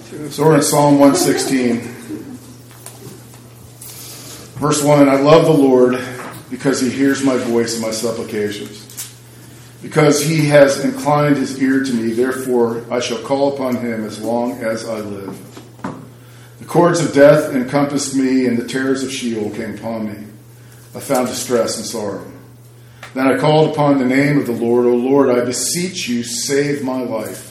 So we're in Psalm 116. Verse 1, I love the Lord because he hears my voice and my supplications. Because he has inclined his ear to me, therefore I shall call upon him as long as I live. The cords of death encompassed me, and the terrors of Sheol came upon me. I found distress and sorrow. Then I called upon the name of the Lord. O Lord, I beseech you, save my life.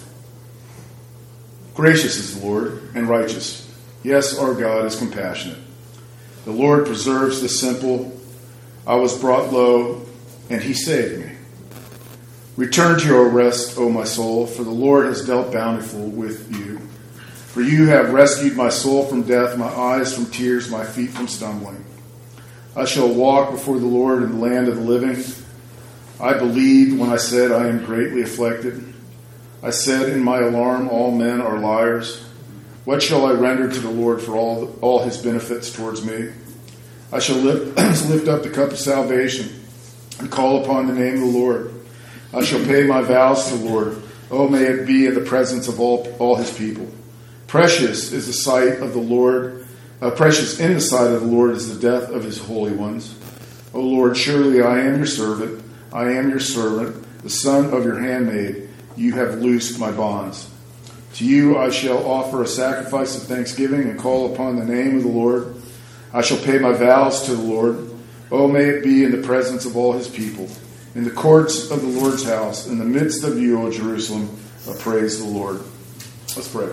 Gracious is the Lord, and righteous. Yes, our God is compassionate. The Lord preserves the simple. I was brought low, and he saved me. Return to your rest, O my soul, for the Lord has dealt bountifully with you. For you have rescued my soul from death, my eyes from tears, my feet from stumbling. I shall walk before the Lord in the land of the living. I believed when I said, I am greatly afflicted. I said in my alarm, all men are liars. What shall I render to the Lord for all his benefits towards me? I shall lift up the cup of salvation and call upon the name of the Lord. I shall pay my vows to the Lord. Oh, may it be in the presence of all his people. Precious is the sight of the Lord. Precious in the sight of the Lord is the death of his holy ones. O Lord, surely I am your servant. I am your servant, the son of your handmaid. You have loosed my bonds. To you I shall offer a sacrifice of thanksgiving and call upon the name of the Lord. I shall pay my vows to the Lord. Oh, may it be in the presence of all his people, in the courts of the Lord's house, in the midst of you, O Jerusalem, praise the Lord. Let's pray.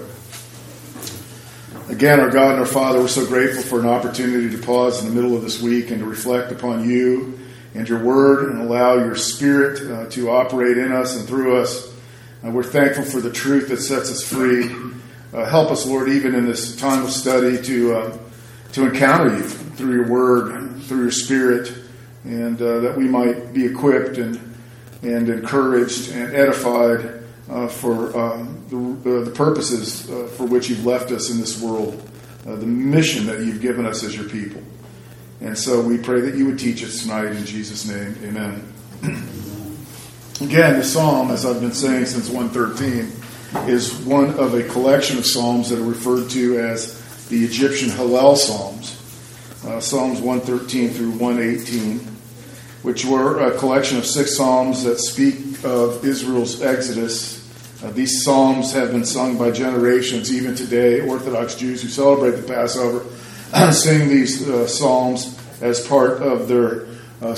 Again, our God and our Father, we're so grateful for an opportunity to pause in the middle of this week and to reflect upon you and your word and allow your Spirit to operate in us and through us. We're thankful for the truth that sets us free. Help us, Lord, even in this time of study to encounter you through your word, through your Spirit, and that we might be equipped and encouraged and edified for the purposes for which you've left us in this world, the mission that you've given us as your people. And so we pray that you would teach us tonight in Jesus' name. Amen. Again, the psalm, as I've been saying since 113, is one of a collection of psalms that are referred to as the Egyptian Hallel Psalms. Psalms 113 through 118, which were a collection of 6 psalms that speak of Israel's exodus. These psalms have been sung by generations. Even today, Orthodox Jews who celebrate the Passover sing these psalms as part of their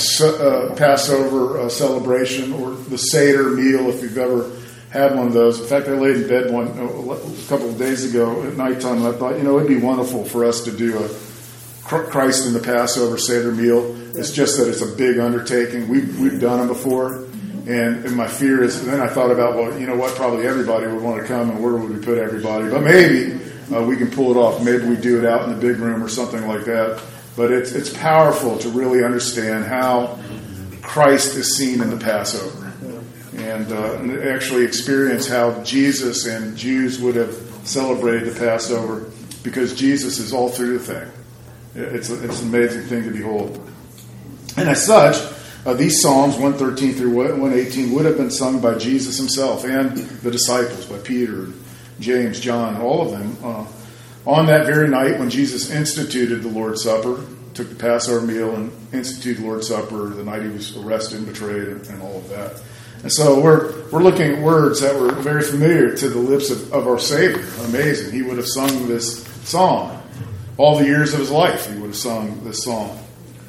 Passover celebration, or the Seder meal, if you've ever had one of those. In fact, I laid in bed a couple of days ago at nighttime, and I thought, it'd be wonderful for us to do a Christ in the Passover Seder meal. It's just that it's a big undertaking. We've done them before, and my fear is, and then I thought about, well, you know what, probably everybody would want to come, and where would we put everybody? But maybe we can pull it off. Maybe we do it out in the big room or something like that. But it's powerful to really understand how Christ is seen in the Passover, and actually experience how Jesus and Jews would have celebrated the Passover, because Jesus is all through the thing. It's an amazing thing to behold. And as such, these Psalms, 113 through 118, would have been sung by Jesus himself and the disciples, by Peter, James, John, all of them, on that very night when Jesus instituted the Lord's Supper, took the Passover meal and instituted the Lord's Supper, the night he was arrested and betrayed, and all of that. And so we're looking at words that were very familiar to the lips of our Savior. Amazing. He would have sung this song. All the years of his life, he would have sung this song.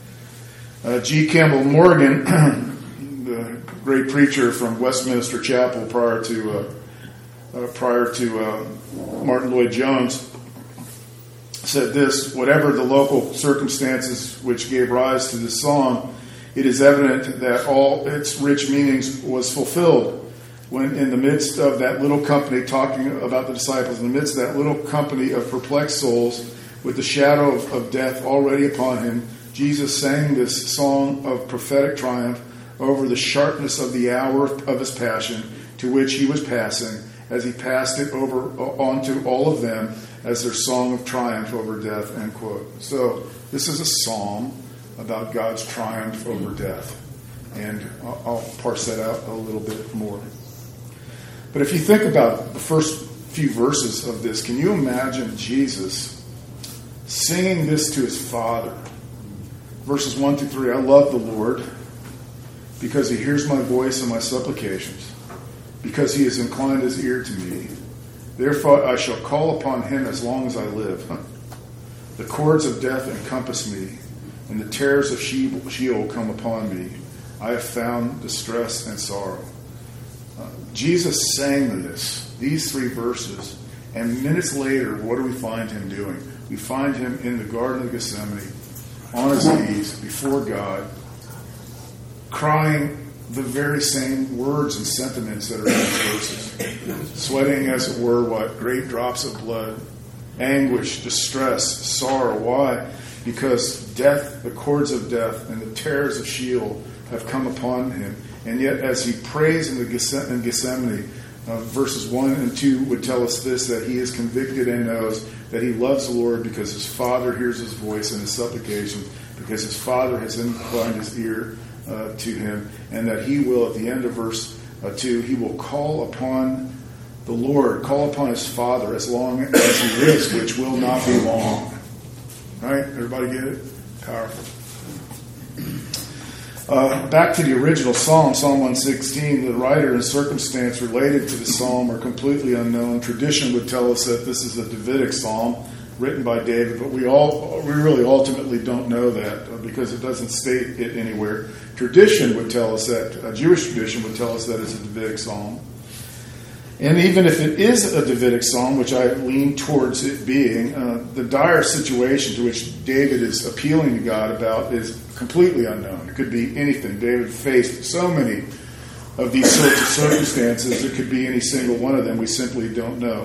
G. Campbell Morgan, the great preacher from Westminster Chapel prior to Martin Lloyd-Jones, said this: whatever the local circumstances which gave rise to this song, it is evident that all its rich meanings was fulfilled when, in the midst of that little company, talking about the disciples, in the midst of that little company of perplexed souls with the shadow of death already upon him, Jesus sang this song of prophetic triumph over the sharpness of the hour of his passion, to which he was passing, as he passed it over onto all of them as their song of triumph over death, end quote. So this is a psalm about God's triumph over death. And I'll parse that out a little bit more. But if you think about the first few verses of this. Can you imagine Jesus singing this to his Father? Verses 1 through 3, I love the Lord because he hears my voice and my supplications, because he has inclined his ear to me. Therefore I shall call upon him as long as I live. The cords of death encompass me, and the terrors of Sheol come upon me. I have found distress and sorrow. Jesus sang these 3 verses, and minutes later, what do we find him doing? We find him in the Garden of Gethsemane, on his knees, before God, crying the very same words and sentiments that are in these verses. Sweating, as it were, great drops of blood, anguish, distress, sorrow. Why? Because death, the cords of death, and the terrors of Sheol have come upon him. And yet, as he prays in Gethsemane, verses 1 and 2 would tell us this, that he is convicted and knows that he loves the Lord because his Father hears his voice and his supplication, because his Father has inclined his ear to him, and that he will, at the end of verse 2, he will call upon the Lord, call upon his Father as long as he lives, which will not be long. Right? Everybody get it? Powerful. Back to the original psalm, Psalm 116, the writer and circumstance related to the psalm are completely unknown. Tradition would tell us that this is a Davidic psalm written by David, but we really ultimately don't know that because it doesn't state it anywhere. Tradition would tell us that, Jewish tradition would tell us that it's a Davidic psalm. And even if it is a Davidic psalm, which I lean towards it being, the dire situation to which David is appealing to God about is completely unknown. It could be anything. David faced so many of these sorts of circumstances. It could be any single one of them. We simply don't know.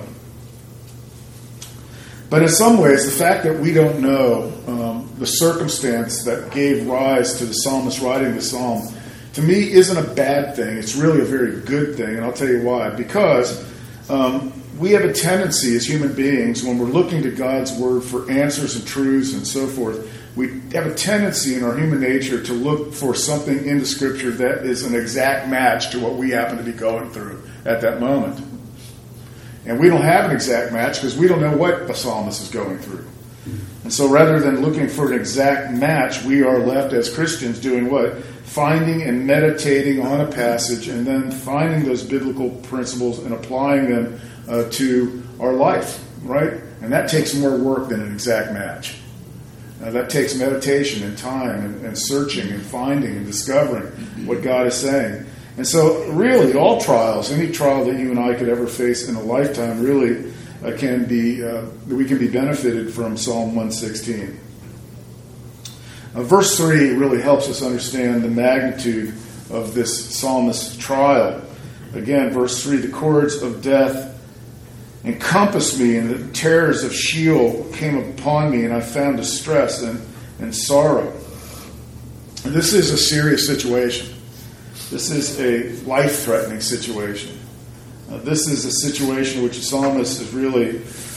But in some ways, the fact that we don't know the circumstance that gave rise to the psalmist writing the psalm, to me, isn't a bad thing. It's really a very good thing, and I'll tell you why. Because we have a tendency as human beings, when we're looking to God's Word for answers and truths and so forth, we have a tendency in our human nature to look for something in the Scripture that is an exact match to what we happen to be going through at that moment. And we don't have an exact match because we don't know what the psalmist is going through. And so rather than looking for an exact match, we are left as Christians doing what? Finding and meditating on a passage and then finding those biblical principles and applying them to our life, right? And that takes more work than an exact match. That takes meditation and time and searching and finding and discovering what God is saying. And so really all trials, any trial that you and I could ever face in a lifetime really we can be benefited from Psalm 116. Verse 3 really helps us understand the magnitude of this psalmist's trial. Again, verse 3, the cords of death encompassed me, and the terrors of Sheol came upon me, and I found distress and sorrow. And this is a serious situation. This is a life-threatening situation. This is a situation in which the psalmist is really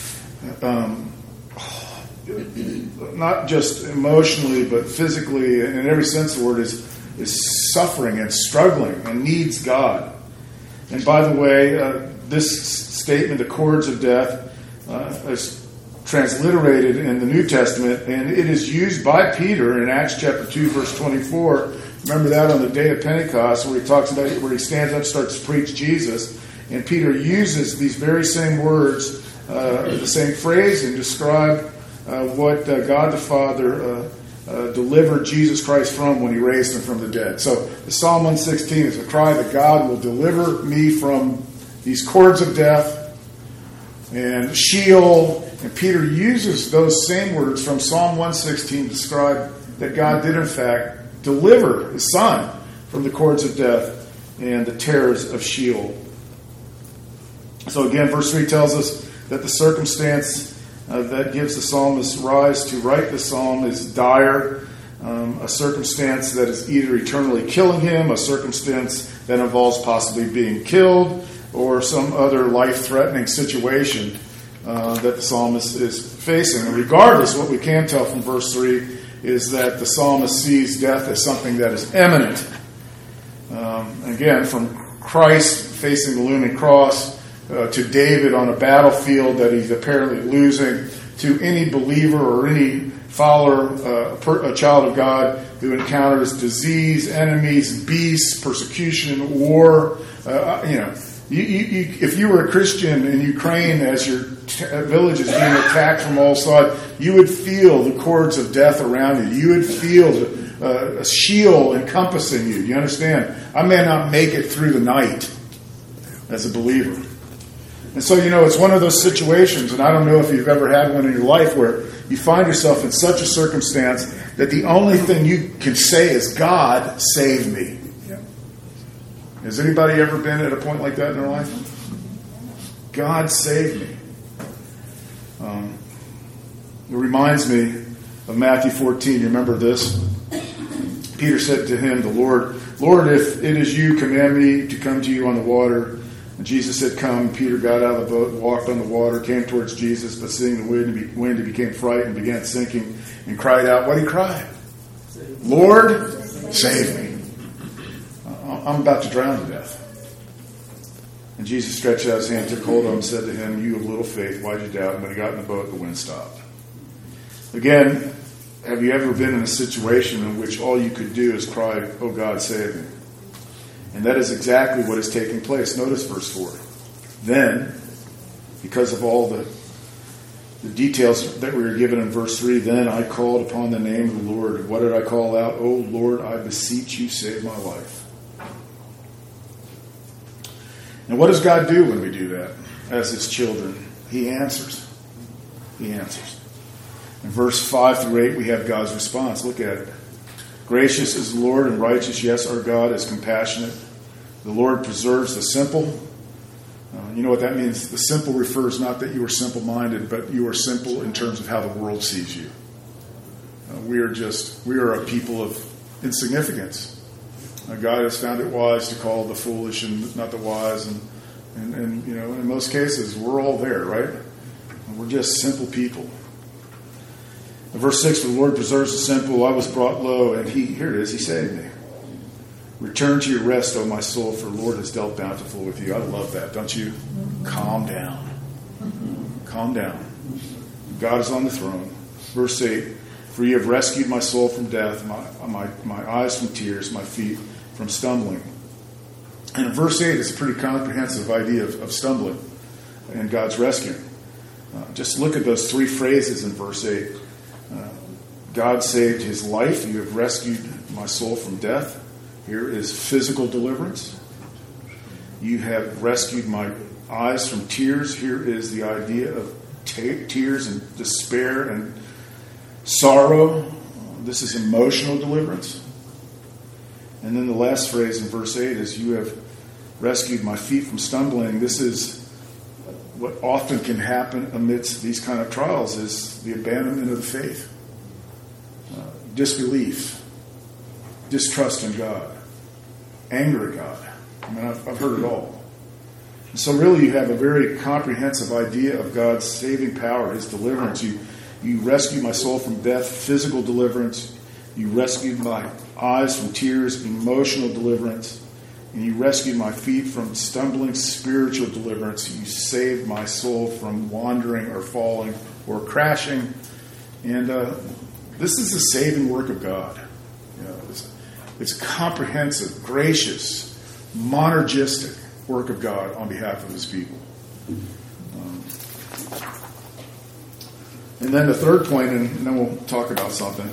not just emotionally, but physically, and in every sense of the word, is suffering and struggling and needs God. And by the way, this statement, the cords of death, is transliterated in the New Testament, and it is used by Peter in Acts chapter 2, verse 24. Remember that on the day of Pentecost, where he talks about it, where he stands up, starts to preach Jesus, and Peter uses these very same words, the same phrase, and describe what God the Father delivered Jesus Christ from when he raised him from the dead. So the Psalm 116 is a cry that God will deliver me from these cords of death and Sheol. And Peter uses those same words from Psalm 116 to describe that God did in fact deliver his Son from the cords of death and the terrors of Sheol. So again, verse 3 tells us that the circumstance that gives the psalmist rise to write the psalm is dire, a circumstance that is either eternally killing him, a circumstance that involves possibly being killed, or some other life-threatening situation that the psalmist is facing. And regardless, what we can tell from verse 3 is that the psalmist sees death as something that is imminent. Again, from Christ facing the looming cross to David on a battlefield that he's apparently losing, to any believer or any follower, a child of God who encounters disease, enemies, beasts, persecution, war. If you were a Christian in Ukraine as your village is being attacked from all sides, you would feel the cords of death around you. You would feel a shield encompassing you. You understand? I may not make it through the night as a believer. And so, it's one of those situations, and I don't know if you've ever had one in your life, where you find yourself in such a circumstance that the only thing you can say is, God, save me. Yeah. Has anybody ever been at a point like that in their life? God, save me. It reminds me of Matthew 14. You remember this? Peter said to him, the Lord, if it is you, command me to come to you on the water. And Jesus said, come. Peter got out of the boat, walked on the water, came towards Jesus, but seeing the wind, he became frightened, began sinking, and cried out. What did he cry? Lord, save me. I'm about to drown to death. And Jesus stretched out his hand, took hold of him, and said to him, you of little faith, why did you doubt? And when he got in the boat, the wind stopped. Again, have you ever been in a situation in which all you could do is cry, oh God, save me? And that is exactly what is taking place. Notice verse 4. Then, because of all the details that we were given in verse 3, then I called upon the name of the Lord. What did I call out? Oh Lord, I beseech you, save my life. And what does God do when we do that as his children? He answers. He answers. In verse 5 through 8, we have God's response. Look at it. Gracious is the Lord and righteous. Yes, our God is compassionate. The Lord preserves the simple. You know what that means? The simple refers not that you are simple-minded, but you are simple in terms of how the world sees you. We are a people of insignificance. God has found it wise to call the foolish and not the wise. And in most cases, we're all there, right? We're just simple people. In verse 6, the Lord preserves the simple. I was brought low, and here it is, he saved me. Return to your rest, O my soul, for the Lord has dealt bountiful with you. I love that, don't you? Calm down. Calm down. God is on the throne. Verse 8, for you have rescued my soul from death, my eyes from tears, my feet from stumbling. And in verse 8, it's a pretty comprehensive idea of stumbling and God's rescue. Just look at those three phrases in verse 8. God saved his life. You have rescued my soul from death. Here is physical deliverance. You have rescued my eyes from tears. Here is the idea of tears and despair and sorrow. This is emotional deliverance. And then the last phrase in verse 8 is, you have rescued my feet from stumbling. This is what often can happen amidst these kind of trials, is the abandonment of the faith. Disbelief. Distrust in God. Anger at God. I mean, I've heard it all. And so really you have a very comprehensive idea of God's saving power, his deliverance. You rescued my soul from death, physical deliverance. You rescued my eyes from tears, emotional deliverance. And you rescued my feet from stumbling, spiritual deliverance. You saved my soul from wandering or falling or crashing. And this is the saving work of God. It's comprehensive, gracious, monergistic work of God on behalf of his people. And then the third point, and then we'll talk about something.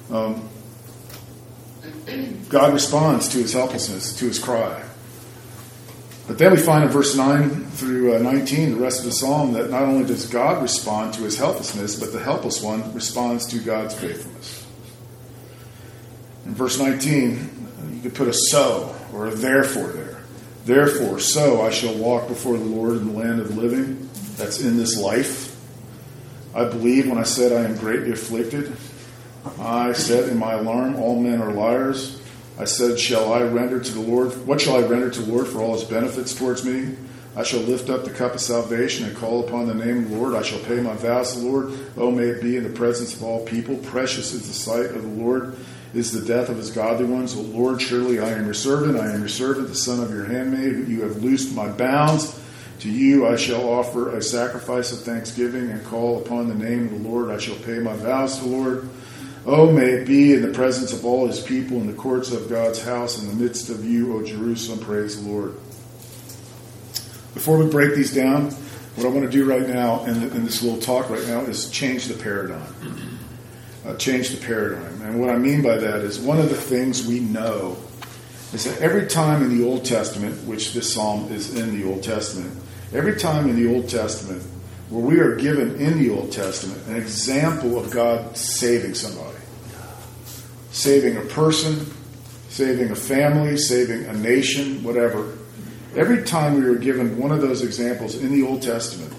God responds to his helplessness, to his cry. But then we find in verse 9 through 19, the rest of the psalm, that not only does God respond to his helplessness, but the helpless one responds to God's faithfulness. In verse 19, you could put a so or a therefore there. Therefore, so I shall walk before the Lord in the land of the living. That's in this life. I believe when I said I am greatly afflicted. I said in my alarm, all men are liars. I said, what shall I render to the Lord for all his benefits towards me? I shall lift up the cup of salvation and call upon the name of the Lord. I shall pay my vows to the Lord. Oh, may it be in the presence of all people. Precious is the sight of the Lord, is the death of his godly ones. O Lord, surely I am your servant. I am your servant, the son of your handmaid. You have loosed my bounds. To you I shall offer a sacrifice of thanksgiving and call upon the name of the Lord. I shall pay my vows to the Lord. Oh, may it be in the presence of all his people in the courts of God's house in the midst of you, O Jerusalem. Praise the Lord. Before we break these down, what I want to do right now in this little talk right now is change the paradigm. Change the paradigm. And what I mean by that is one of the things we know is that every time in the Old Testament, which this psalm is in the Old Testament, every time in the Old Testament where we are given in the Old Testament an example of God saving somebody, saving a person, saving a family, saving a nation, whatever. Every time we were given one of those examples in the Old Testament,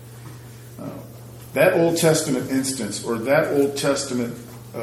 that Old Testament instance or that Old Testament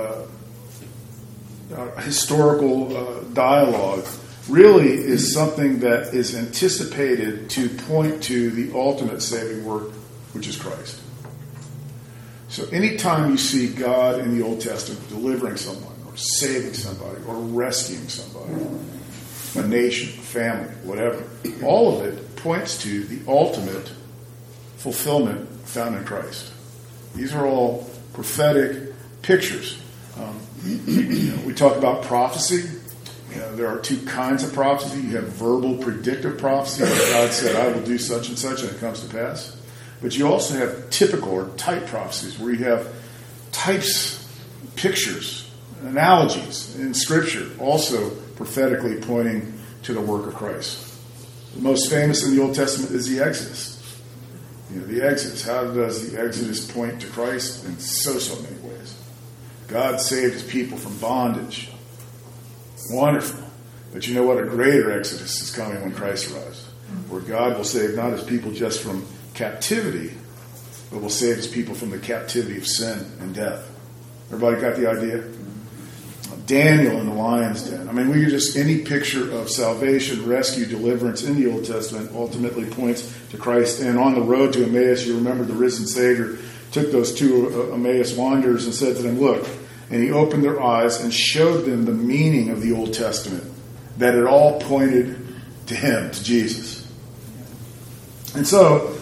historical dialogue really is something that is anticipated to point to the ultimate saving work, which is Christ. So anytime you see God in the Old Testament delivering someone or saving somebody or rescuing somebody, a nation, a family, whatever, all of it points to the ultimate fulfillment found in Christ. These are all prophetic pictures. We talk about prophecy. There are two kinds of prophecy. You have verbal predictive prophecy, where God said, I will do such and such, and it comes to pass. But you also have typical or type prophecies, where you have types, pictures, analogies in Scripture, also prophetically pointing to the work of Christ. The most famous in the Old Testament is the Exodus. The Exodus. How does the Exodus point to Christ? In so many ways. God saved his people from bondage. Wonderful. But you know what? A greater Exodus is coming when Christ arrives, where God will save not his people just from captivity, but will save his people from the captivity of sin and death. Everybody got the idea? Daniel in the lion's den. I mean, we just any picture of salvation, rescue, deliverance in the Old Testament ultimately points to Christ. And on the road to Emmaus, you remember the risen Savior took those two Emmaus wanderers and said to them, look, and he opened their eyes and showed them the meaning of the Old Testament, that it all pointed to him, to Jesus. And so,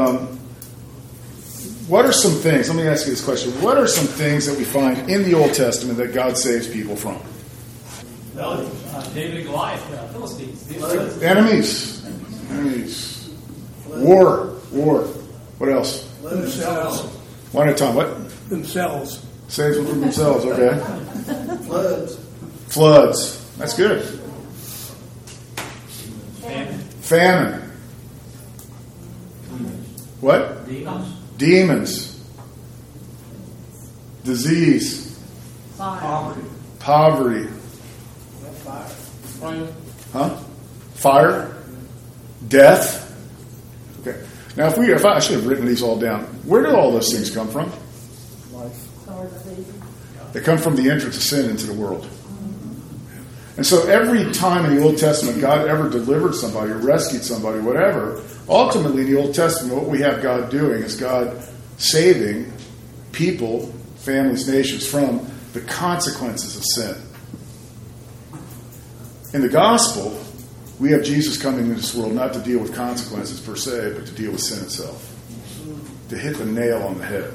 what are some things, let me ask you this question, what are some things that we find in the Old Testament that God saves people from? Well, David and Goliath, Philistines. Enemies. War. What else? Themselves. One at a time. What? Themselves. Saves them from themselves, okay. Floods. That's good. Famine. What? Demons. Disease. Poverty. Fire. Death. Okay. Now, if I should have written these all down. Where did all those things come from? They come from the entrance of sin into the world. And so every time in the Old Testament God ever delivered somebody or rescued somebody, whatever, ultimately in the Old Testament what we have God doing is God saving people, families, nations from the consequences of sin. In the gospel, we have Jesus coming into this world not to deal with consequences per se, but to deal with sin itself. To hit the nail on the head.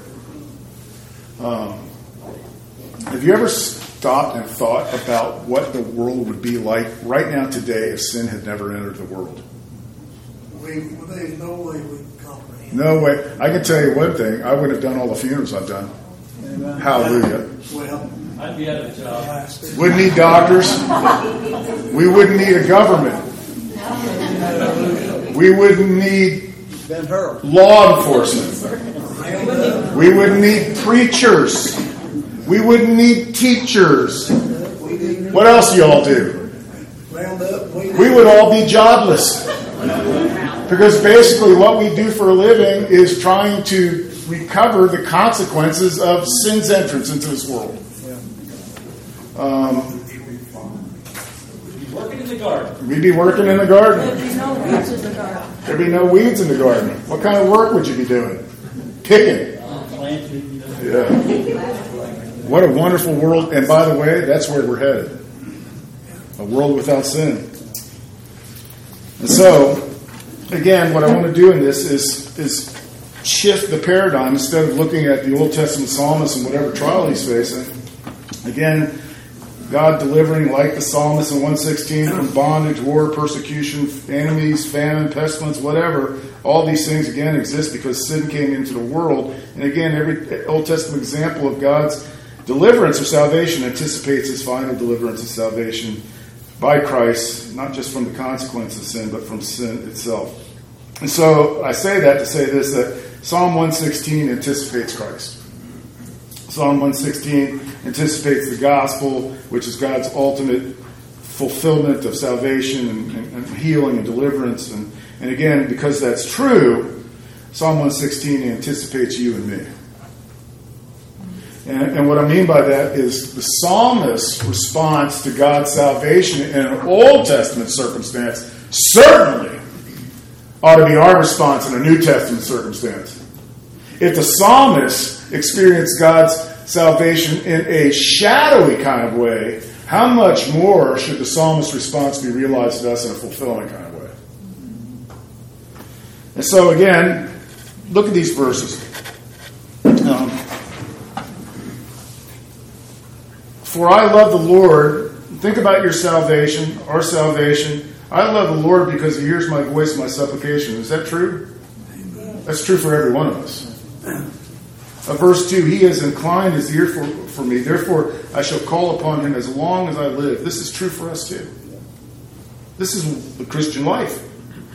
Have you ever stopped and thought about what the world would be like right now today if sin had never entered the world? There's no way we can comprehend. No way. I can tell you one thing. I wouldn't have done all the funerals I've done. Amen. Hallelujah. Well, I'd be out of a job. Wouldn't need doctors. We wouldn't need a government. We wouldn't need law enforcement. We wouldn't need preachers. We wouldn't need teachers. What else do y'all do? We would all be jobless. Because basically what we do for a living is trying to recover the consequences of sin's entrance into this world. Working in the garden. We'd be working in the garden. There'd be no weeds in the garden. There'd be no weeds in the garden. What kind of work would you be doing? Picking. Yeah. What a wonderful world. And by the way, that's where we're headed. A world without sin. And so, again, what I want to do in this is shift the paradigm. Instead of looking at the Old Testament psalmist and whatever trial he's facing. Again, God delivering, like the psalmist in 116, from bondage, war, persecution, enemies, famine, pestilence, whatever. All these things, again, exist because sin came into the world. And again, every Old Testament example of God's deliverance or salvation anticipates his final deliverance and salvation by Christ, not just from the consequence of sin, but from sin itself. And so I say that to say this, that Psalm 116 anticipates Christ. Psalm 116 anticipates the gospel, which is God's ultimate fulfillment of salvation and healing and deliverance. And again, because that's true, Psalm 116 anticipates you and me. And what I mean by that is the psalmist's response to God's salvation in an Old Testament circumstance certainly ought to be our response in a New Testament circumstance. If the psalmist experienced God's salvation in a shadowy kind of way, how much more should the psalmist's response be realized to us in a fulfilling kind of way? And so again, look at these verses. For I love the Lord. Think about your salvation, our salvation. I love the Lord because he hears my voice and my supplication. Is that true? That's true for every one of us. Verse 2, he has inclined his ear for me. Therefore, I shall call upon him as long as I live. This is true for us too. This is the Christian life.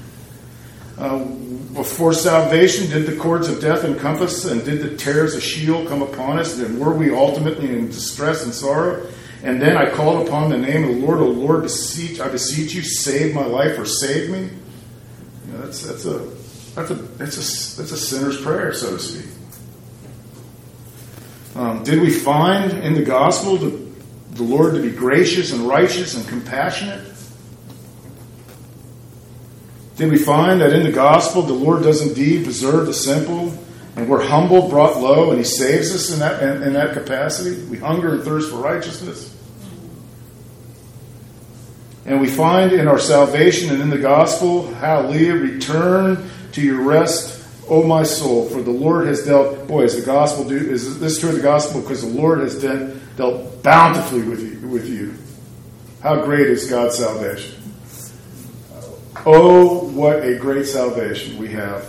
Before salvation, did the cords of death encompass and did the terrors of Sheol come upon us? Then were we ultimately in distress and sorrow? And then I called upon the name of the Lord. O Lord, I beseech you, save my life or save me. You know, that's a sinner's prayer, so to speak. Did we find in the gospel the Lord to be gracious and righteous and compassionate? Did we find that in the gospel the Lord does indeed preserve the simple, and we're humbled, brought low, and he saves us in that capacity? We hunger and thirst for righteousness. And we find in our salvation and in the gospel, hallelujah, return to your rest, O my soul, for the Lord has dealt. Boy, is this true of the gospel? Because the Lord has dealt bountifully with you. How great is God's salvation? Oh, what a great salvation we have.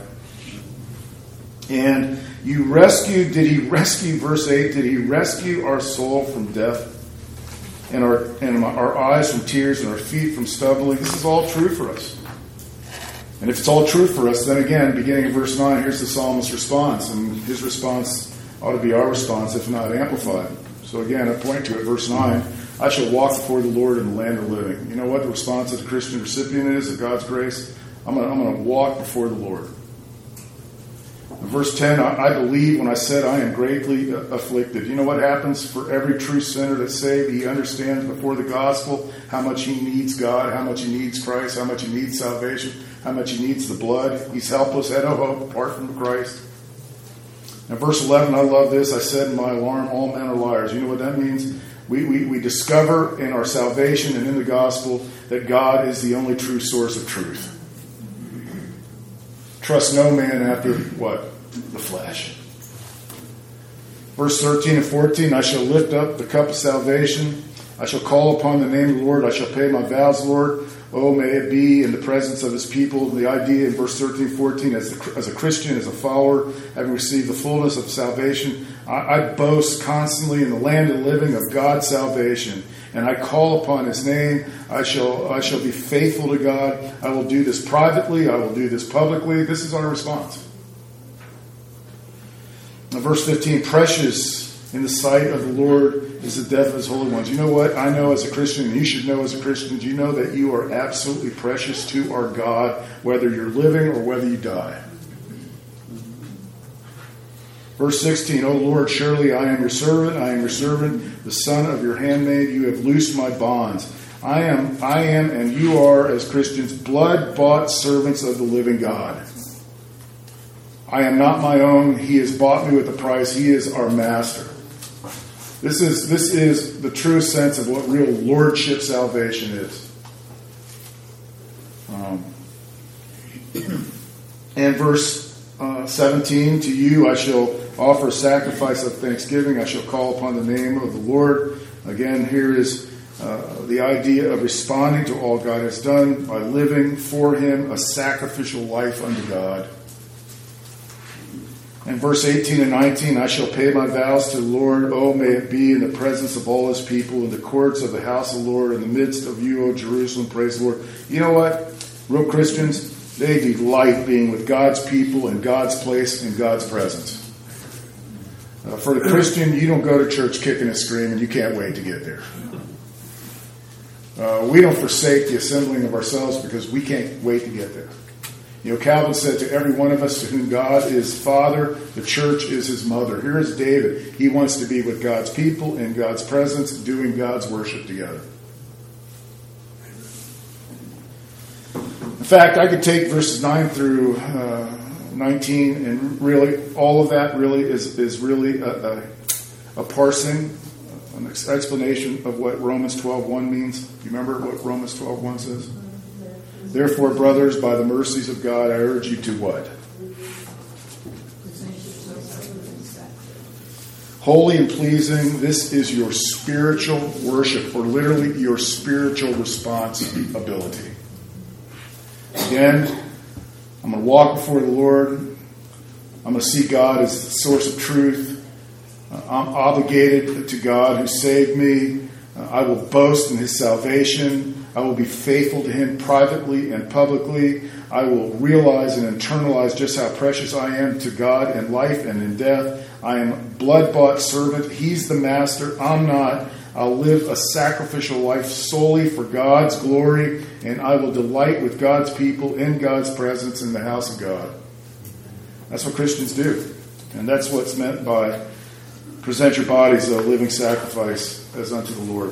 And did he rescue, verse 8, did he rescue our soul from death and our eyes from tears and our feet from stumbling? This is all true for us. And if it's all true for us, then again, beginning in verse 9, here's the psalmist's response. And his response ought to be our response, if not amplified. So again, I point to it, verse 9. I shall walk before the Lord in the land of the living. You know what the response of the Christian recipient is of God's grace? I'm going to walk before the Lord. In verse 10, I believe when I said I am greatly afflicted. You know what happens for every true sinner that's saved? He understands before the gospel how much he needs God, how much he needs Christ, how much he needs salvation, how much he needs the blood. He's helpless, had no hope apart from Christ. Now verse 11, I love this. I said in my alarm, all men are liars. You know what that means? We discover in our salvation and in the gospel that God is the only true source of truth. Trust no man after what? The flesh. Verse 13 and 14, I shall lift up the cup of salvation. I shall call upon the name of the Lord. I shall pay my vows, Lord. Oh, may it be in the presence of his people. The idea in verse 13 14, as a Christian, as a follower, having received the fullness of salvation, I boast constantly in the land of the living of God's salvation. And I call upon his name. I shall be faithful to God. I will do this privately. I will do this publicly. This is our response. Now, verse 15, precious in the sight of the Lord is the death of his holy ones. You know what? I know as a Christian, and you should know as a Christian, you know that you are absolutely precious to our God, whether you're living or whether you die. Verse 16, O Lord, surely I am your servant, the son of your handmaid. You have loosed my bonds. I am, and you are, as Christians, blood-bought servants of the living God. I am not my own. He has bought me with a price. He is our master. This is the true sense of what real lordship salvation is. And verse 17, to you I shall offer a sacrifice of thanksgiving. I shall call upon the name of the Lord. Again, here is the idea of responding to all God has done by living for him a sacrificial life unto God. And verse 18 and 19, I shall pay my vows to the Lord. Oh, may it be in the presence of all his people, in the courts of the house of the Lord, in the midst of you, O Jerusalem. Praise the Lord. You know what? Real Christians, they delight being with God's people in God's place, in God's presence. For the Christian, you don't go to church kicking and screaming. You can't wait to get there. We don't forsake the assembling of ourselves because we can't wait to get there. You know, Calvin said to every one of us to whom God is Father, the church is his mother. Here is David. He wants to be with God's people in God's presence, doing God's worship together. In fact, I could take verses 9 through 19, and really, all of that really is really a parsing, an explanation of what Romans 12:1 means. Do you remember what Romans 12:1 says? Therefore, brothers, by the mercies of God, I urge you to what? Holy and pleasing, this is your spiritual worship, or literally your spiritual responsibility. Again, I'm going to walk before the Lord. I'm going to see God as the source of truth. I'm obligated to God who saved me. I will boast in his salvation. I will be faithful to him privately and publicly. I will realize and internalize just how precious I am to God in life and in death. I am a blood-bought servant. He's the master. I'm not. I'll live a sacrificial life solely for God's glory, and I will delight with God's people in God's presence in the house of God. That's what Christians do. And that's what's meant by present your bodies a living sacrifice as unto the Lord.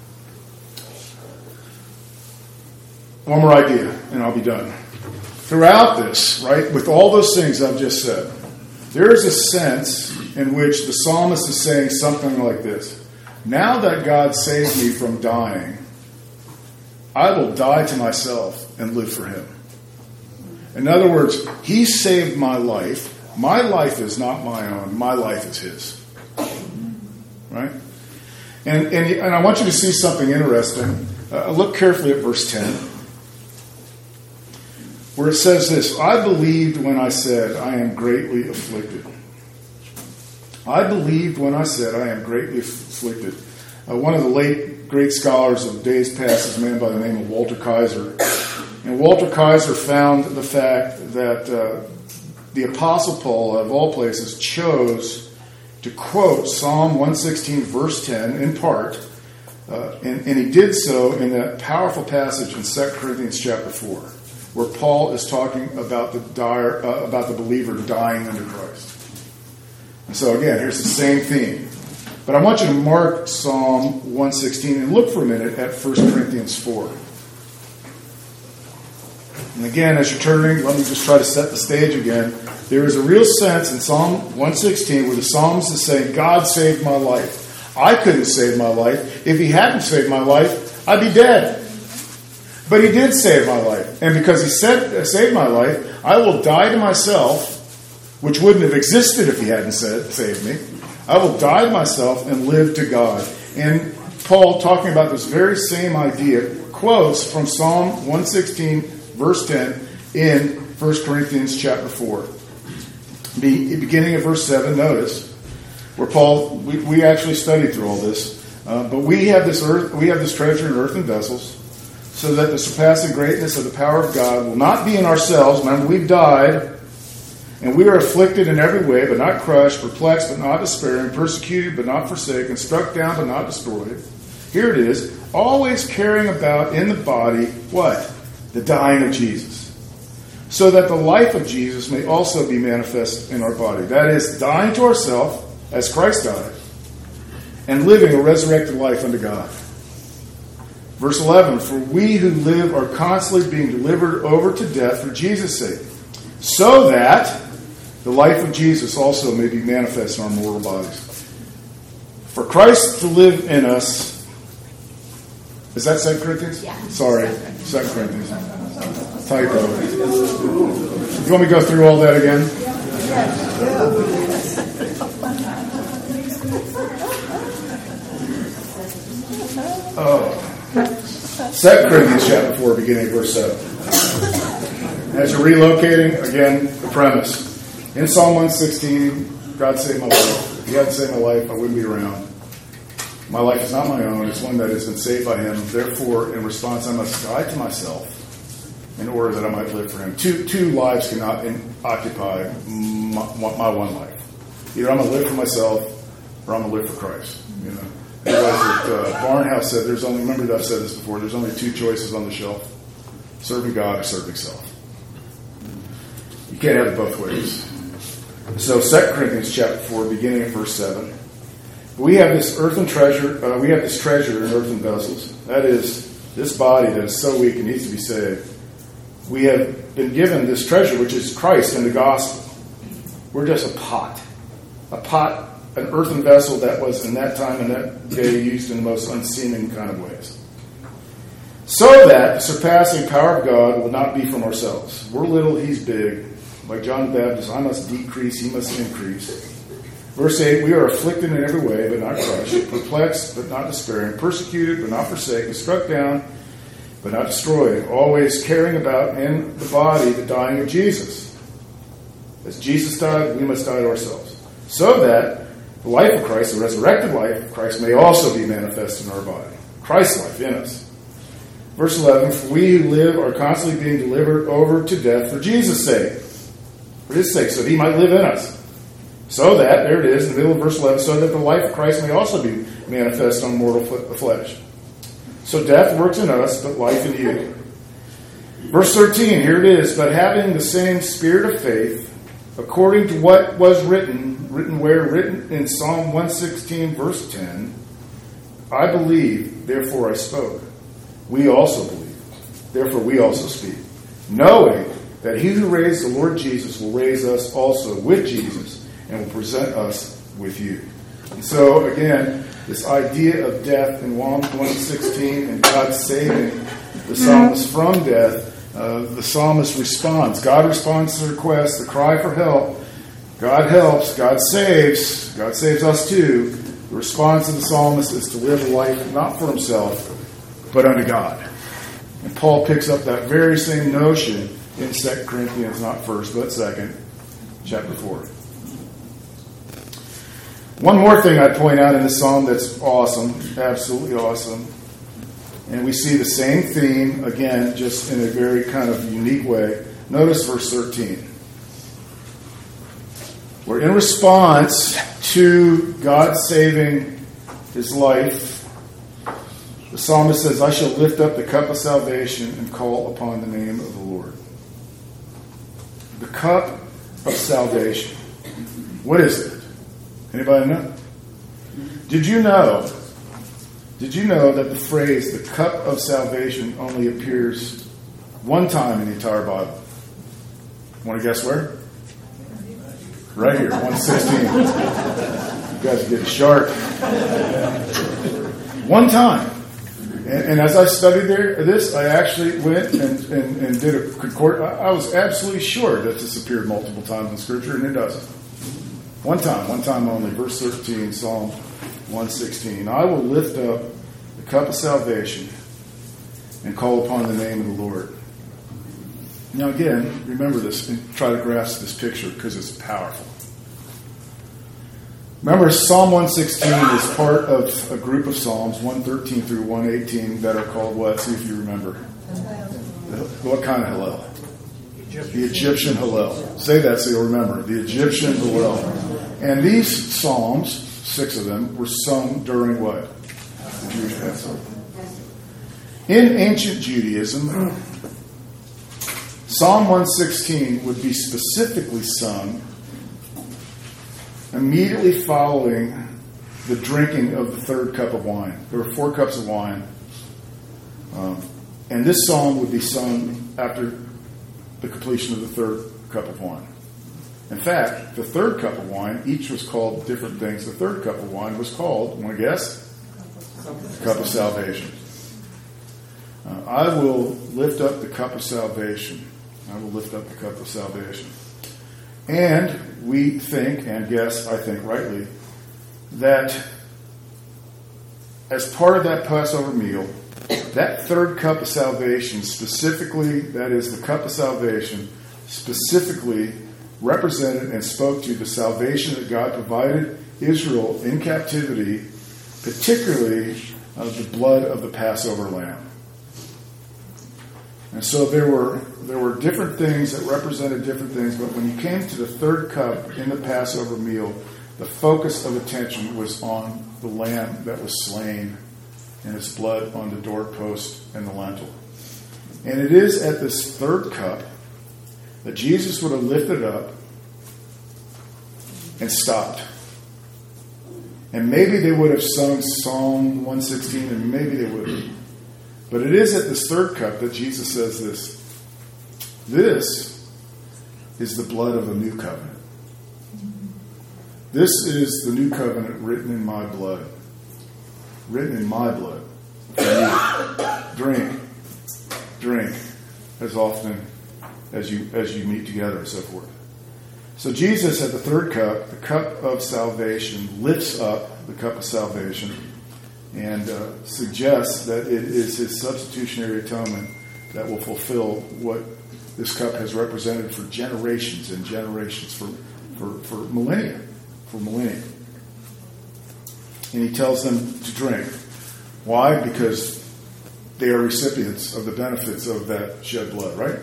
One more idea, and I'll be done. Throughout this, right, with all those things I've just said, there is a sense in which the psalmist is saying something like this. Now that God saved me from dying, I will die to myself and live for him. In other words, he saved my life. My life is not my own. My life is his. Right? And I want you to see something interesting. Look carefully at verse 10. Where it says this, I believed when I said, I am greatly afflicted. I believed when I said, I am greatly afflicted. One of the late great scholars of days past is a man by the name of Walter Kaiser. And Walter Kaiser found the fact that the Apostle Paul, of all places, chose to quote Psalm 116, verse 10, in part. And he did so in that powerful passage in 2 Corinthians chapter 4. Where Paul is talking about the believer dying under Christ. And so again, here's the same theme. But I want you to mark Psalm 116 and look for a minute at 1 Corinthians 4. And again, as you're turning, let me just try to set the stage again. There is a real sense in Psalm 116 where the psalmist is saying, God saved my life. I couldn't save my life. If he hadn't saved my life, I'd be dead. But he did save my life. And because he saved my life, I will die to myself, which wouldn't have existed if he hadn't saved me. I will die to myself and live to God. And Paul, talking about this very same idea, quotes from Psalm 116, verse 10, in 1 Corinthians chapter 4. Beginning at verse 7, notice, where Paul, we actually studied through all this, but we have this treasure in earthen vessels, so that the surpassing greatness of the power of God will not be in ourselves. Remember, we've died, and we are afflicted in every way, but not crushed, perplexed, but not despairing, persecuted, but not forsaken, struck down, but not destroyed. Here it is, always carrying about in the body, what? The dying of Jesus. So that the life of Jesus may also be manifest in our body. That is, dying to ourselves, as Christ died, and living a resurrected life unto God. Verse 11, for we who live are constantly being delivered over to death for Jesus' sake, so that the life of Jesus also may be manifest in our mortal bodies. For Christ to live in us, is that 2 Corinthians? Yeah. Sorry, 2 Corinthians. Typo. You want me to go through all that again? Oh. 2 Corinthians chapter 4, beginning at verse 7. As you're relocating, again, the premise. In Psalm 116, God saved my life. If He hadn't saved my life, I wouldn't be around. My life is not my own. It's one that has been saved by Him. Therefore, in response, I must die to myself in order that I might live for Him. Two lives cannot occupy my one life. Either I'm going to live for myself or I'm going to live for Christ. You know, Barnhouse said, remember I've said this before, there's only two choices on the shelf: serving God or serving self. You can't have it both ways. So 2 Corinthians chapter 4, beginning at verse 7. We have this earthen treasure. We have this treasure in earthen vessels. That is, this body that is so weak and needs to be saved. We have been given this treasure, which is Christ and the gospel. We're just a pot, an earthen vessel that was in that time and that day used in the most unseeming kind of ways. So that the surpassing power of God will not be from ourselves. We're little, He's big. Like John the Baptist, I must decrease, He must increase. Verse 8, we are afflicted in every way, but not crushed, perplexed, but not despairing, persecuted, but not forsaken, struck down, but not destroyed, always carrying about in the body the dying of Jesus. As Jesus died, we must die to ourselves, so that the life of Christ, the resurrected life of Christ, may also be manifested in our body. Christ's life in us. Verse 11, for we who live are constantly being delivered over to death for Jesus' sake. For His sake, so that He might live in us. So that, there it is, in the middle of verse 11, so that the life of Christ may also be manifest on mortal flesh. So death works in us, but life in you. Verse 13, here it is, but having the same spirit of faith, according to what was written in Psalm 116, verse 10, I believe, therefore I spoke. We also believe, therefore we also speak, knowing that He who raised the Lord Jesus will raise us also with Jesus and will present us with you. And so, again, this idea of death in 116 and God saving the psalmist from death, the psalmist responds. God responds to the request, the cry for help. God helps, God saves us too. The response of the psalmist is to live a life not for himself, but unto God. And Paul picks up that very same notion in 2 Corinthians, not first, but second, chapter 4. One more thing I'd point out in this psalm that's awesome, absolutely awesome. And we see the same theme, again, just in a very kind of unique way. Notice verse 13. Where in response to God saving his life, the psalmist says, I shall lift up the cup of salvation and call upon the name of the Lord. The cup of salvation. What is it? Anybody know? Did you know that the phrase, the cup of salvation, only appears one time in the entire Bible? Want to guess where? Right here, 116. You guys are getting sharp. One time. And as I studied this, I actually went and did a concord. I was absolutely sure that this appeared multiple times in Scripture, and it doesn't. One time only. Verse 13, Psalm 116. I will lift up the cup of salvation and call upon the name of the Lord. Now again, remember this and try to grasp this picture because it's powerful. Remember, Psalm 116 is part of a group of Psalms, 113 through 118, that are called what? See if you remember. What kind of Hallel? The Egyptian Hallel. Say that so you'll remember. The Egyptian Hallel. And these Psalms, 6 of them, were sung during what? The Jewish Passover. In ancient Judaism, Psalm 116 would be specifically sung immediately following the drinking of the third cup of wine. There were 4 cups of wine. And this psalm would be sung after the completion of the third cup of wine. In fact, the third cup of wine, each was called different things. The third cup of wine was called, want to guess? Cup of salvation. I will lift up the cup of salvation. I will lift up the cup of salvation. And we think, and guess, I think rightly, that as part of that Passover meal, that third cup of salvation specifically, that is the cup of salvation, specifically represented and spoke to the salvation that God provided Israel in captivity, particularly the blood of the Passover lamb. And so there were different things that represented different things, but when you came to the third cup in the Passover meal, the focus of attention was on the lamb that was slain and its blood on the doorpost and the lintel. And it is at this third cup that Jesus would have lifted up and stopped. And maybe they would have sung Psalm 116, and maybe they would have. But it is at this third cup that Jesus says this. This is the blood of a new covenant. This is the new covenant written in my blood. Written in my blood. For you. Drink as often as you meet together and so forth. So Jesus at the third cup, the cup of salvation, lifts up the cup of salvation and suggests that it is his substitutionary atonement that will fulfill what this cup has represented for generations and generations, for millennia. For millennia. And he tells them to drink. Why? Because they are recipients of the benefits of that shed blood, right?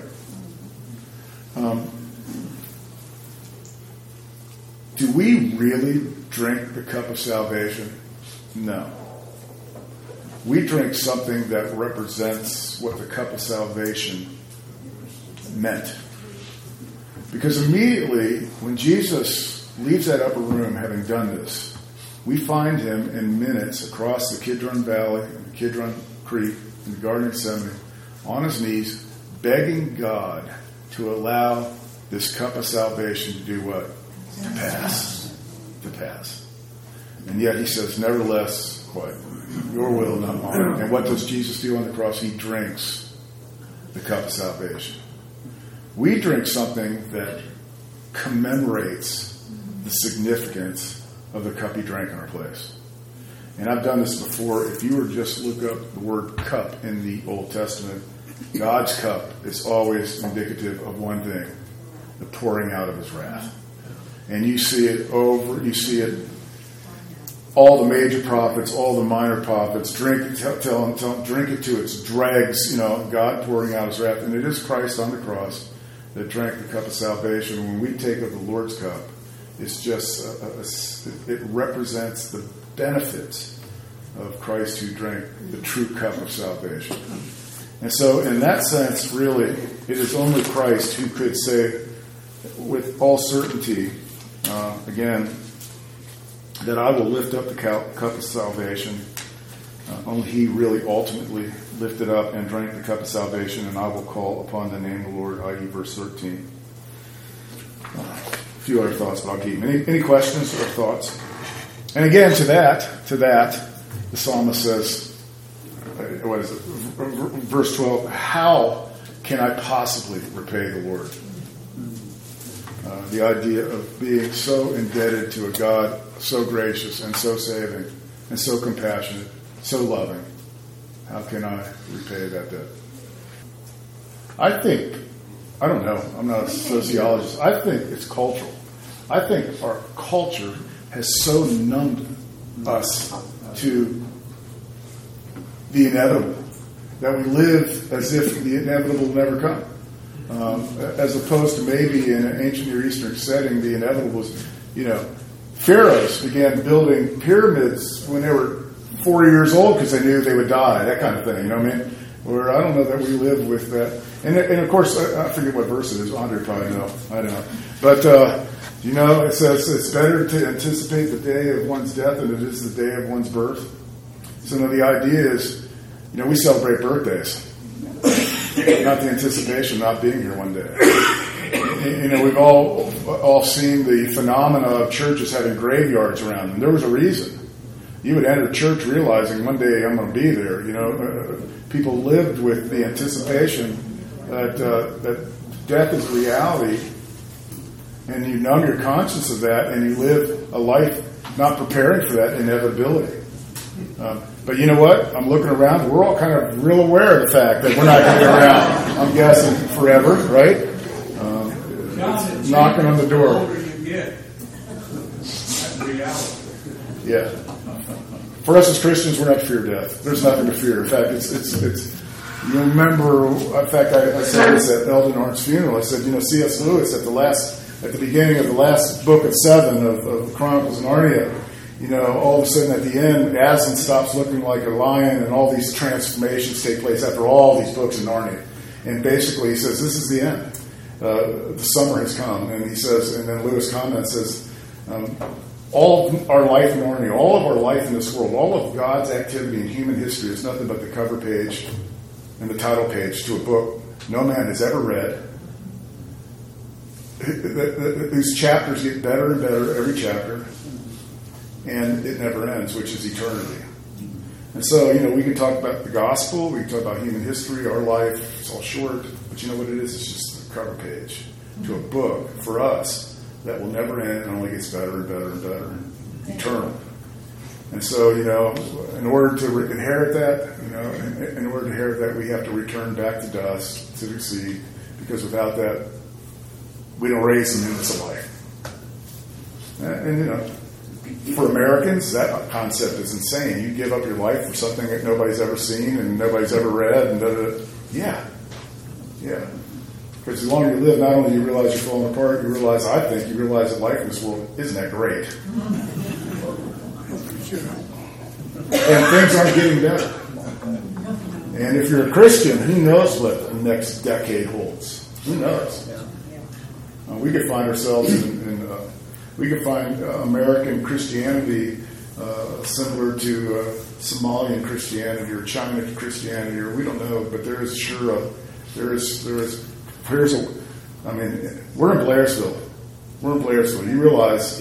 Do we really drink the cup of salvation? No. We drink something that represents what the cup of salvation meant. Because immediately when Jesus leaves that upper room having done this, we find him in minutes across the Kidron Valley and the Kidron Creek in the Garden of Gethsemane on his knees begging God to allow this cup of salvation to do what? To pass. To pass. And yet he says, nevertheless, what? Your will, not mine. And what does Jesus do on the cross? He drinks the cup of salvation. We drink something that commemorates the significance of the cup he drank in our place. And I've done this before. If you were to just look up the word cup in the Old Testament, God's cup is always indicative of one thing, the pouring out of his wrath. And you see it all the major prophets, all the minor prophets, drink it to its dregs, God pouring out his wrath. And it is Christ on the cross that drank the cup of salvation. When we take of the Lord's cup, it's just, it represents the benefits of Christ who drank the true cup of salvation. And so in that sense, really, it is only Christ who could say with all certainty, again, that I will lift up the cup of salvation. Only he really ultimately lifted up and drank the cup of salvation, and I will call upon the name of the Lord, i.e. verse 13. A few other thoughts, but I'll keep them. Any questions or thoughts? And again, to that, the psalmist says, what is it? Verse 12, how can I possibly repay the Lord? The idea of being so indebted to a God so gracious and so saving and so compassionate, so loving. How can I repay that debt? I don't know, I'm not a sociologist. I think it's cultural. I think our culture has so numbed us to the inevitable that we live as if the inevitable will never come. As opposed to maybe in an ancient Near Eastern setting, the inevitable was, pharaohs began building pyramids when they were 40 years old because they knew they would die, that kind of thing, you know what I mean? Where I don't know that we live with that. And of course, I forget what verse it is. Andre probably know. I don't know. But, it says it's better to anticipate the day of one's death than it is the day of one's birth. So the idea is, we celebrate birthdays. Not the anticipation of not being here one day. We've all seen the phenomena of churches having graveyards around them. There was a reason. You would enter church realizing one day I'm going to be there. People lived with the anticipation that death is reality, and you numb your conscience of that, and you live a life not preparing for that inevitability. But you know what? I'm looking around. We're all kind of real aware of the fact that we're not going to be around, I'm guessing, forever, right? Knocking on the door. The older you get, that's reality. Yeah. For us as Christians, we're not to fear death. There's nothing to fear. In fact, it's. You remember? In fact, I said this at Eldon Arndt's funeral. I said, C.S. Lewis at the beginning of the last book of 7 of Chronicles of Narnia. All of a sudden at the end, Aslan stops looking like a lion, and all these transformations take place after all these books in Narnia. And basically, he says, "This is the end. The summer has come." And he says, and then Lewis comments, says, all of our life in Narnia, all of our life in this world, all of God's activity in human history is nothing but the cover page and the title page to a book no man has ever read, whose chapters get better and better every chapter, and it never ends, which is eternity. And so, we can talk about the gospel, we can talk about human history, our life, it's all short, but you know what it is? It's just the cover page to a book for us that will never end and only gets better and better and better and eternal. And so, in order to inherit that, we have to return back to dust, to the seed, because without that, we don't raise them into this life. And for Americans, that concept is insane. You give up your life for something that nobody's ever seen and nobody's ever read, and yeah. Because the longer you live, not only do you realize you're falling apart, you realize that life in this world isn't that great. And things aren't getting better. And if you're a Christian, who knows what the next decade holds? Who knows? We could find ourselves we could find American Christianity similar to Somalian Christianity or China Christianity, or we don't know, but we're in Blairsville. You realize,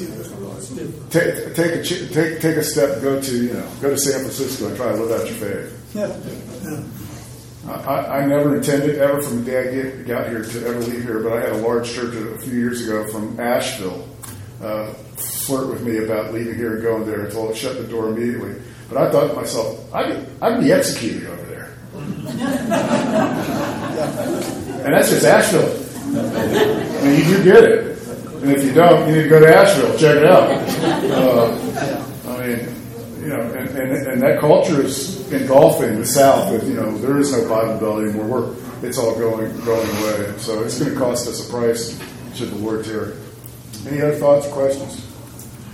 take a step, go to San Francisco and try to live out your faith. Yeah. I never intended ever from the day I got here to ever leave here, but I had a large church a few years ago from Asheville flirt with me about leaving here and going there, until it shut the door immediately. But I thought to myself, I'd be executed over there. And that's just Asheville. And you do get it. And if you don't, you need to go to Asheville, check it out. And that culture is engulfing the South. With there is no Bible Belt anymore. It's all going away. So it's going to cost us a price should the Lord tarry. Any other thoughts or questions?